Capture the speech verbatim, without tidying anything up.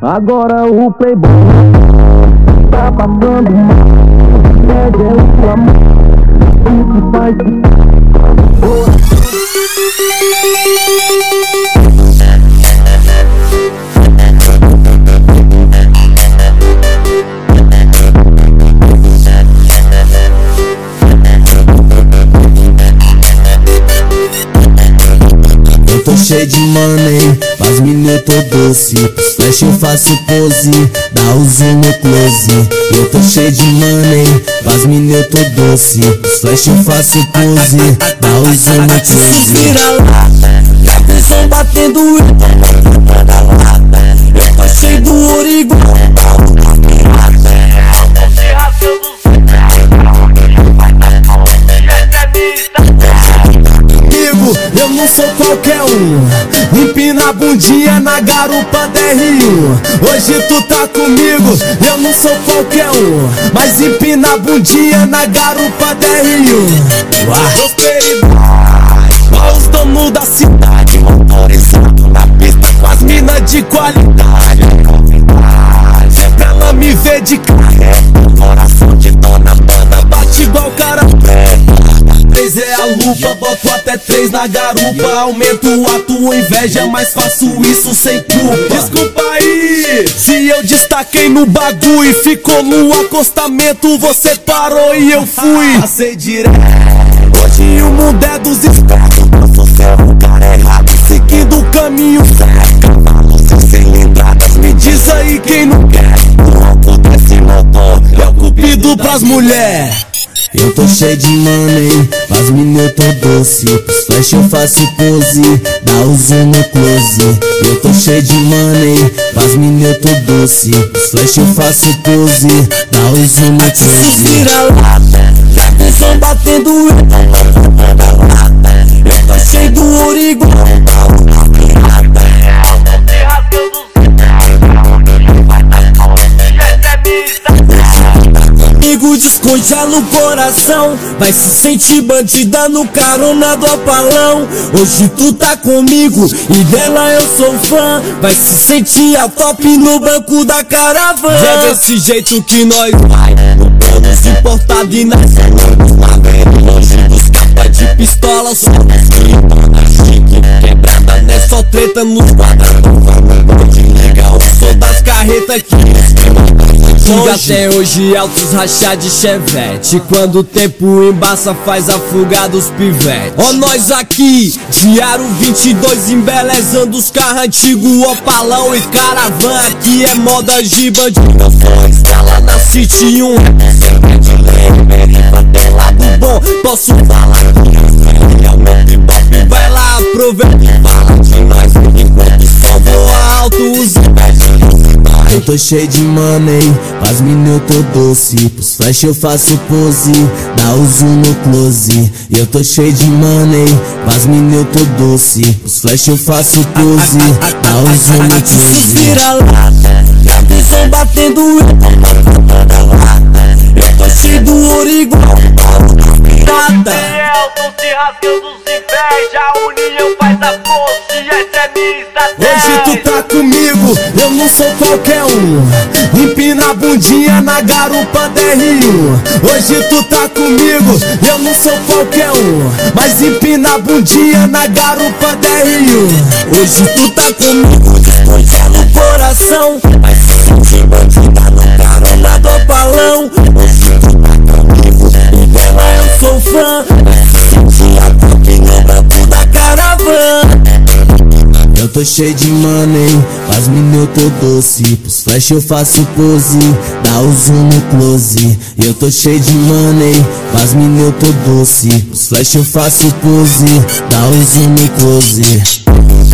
Agora o playboy tá passando mal. Pede é o amor, o que faz Eu tô cheio de money, mas mina eu tô doce. Pros flash eu faço pose, dá o zoom no close. Eu tô cheio de money, mas mina eu tô doce. Pros flash eu faço pose, dá o zoom no close. Vira lata, e a visão batendo eu tô cheio do ouro igual eu não sou qualquer um, empina a bundinha na garupa da R um. Hoje tu tá comigo, eu não sou qualquer um, mas empina a bundinha na garupa da R um. Prosperidade, igual os donos da cidade, motorizado na pista com as minas de qualidade. É pra ela me ver de cara, coração de dona banda, bate igual cara três é a lupa, boto até três na garupa. Aumento a tua inveja, mas faço isso sem culpa. Desculpa aí, se eu destaquei no bagulho e ficou no acostamento, você parou e eu fui. Passei direto, hoje o mundo é dos espertos. Eu sou o cara errado, seguindo o caminho certo. Cavalos sem cilindradas, me diz aí quem não quer. O alto desse motor é o cupido pras mulheres. Eu tô cheio de money, mas mina eu tô doce. Pros flash eu faço pose, dá o zoom no close. Eu tô cheio de money, mas mina eu tô doce. Pros flash eu faço pose, dá o zoom no close. Vira lata, e a visão batendo eu tô cheio do ouro igual descongela o coração, vai se sentir bandida no carona do Opalão. Hoje tu tá comigo e dela eu sou fã, vai se sentir a top no banco da caravana. É desse jeito que nós vai, no bônus importado e nas loucos lá vem longe dos capas de pistola. Só gritona chique, quebrada, né? Só treta nos quadradões. Vamos de legal, sou das carretas que até hoje altos rachar de chevette. Quando o tempo embaça faz afogar dos pivete. Ó nós aqui, Diário vinte e dois embelezando os carros antigos. Opalão e caravana, aqui é moda de bandido. Eu sou escala na City um, de lei, meriva tem lado bom. Posso falar que é o meu bebop, vai lá aproveita. Fala de nós enquanto só voa alto os invejosos. Eu tô cheio de money, mas mina eu tô doce. Pros flash eu faço pose, dá o zoom no close. Eu tô cheio de money, mas mina eu tô doce. Pros flash eu faço pose, dá o zoom no close. Vira lata, e a visão batendo eu tô cheio do ouro igual nada. Elton se rasgando os inveja, a união faz a força e essa é minha estratégia. Hoje tu tá comigo, eu não sou qualquer um, empina a bundinha na garupa da R um. Hoje tu tá comigo, eu não sou qualquer um, mas empina a bundinha na garupa da R um. Hoje tu tá comigo, descongela o coração, vai se sentir bandida no carona do Opalão. Hoje tu tá comigo e dela eu sou fã, vai se sentir a top no branco da caravana. Eu tô cheio de money, mas mina eu tô doce. Pros flash eu faço pose, dá o zoom no close. Eu tô cheio de money, mas mina eu tô doce. Pros flash eu faço pose, dá o zoom no close.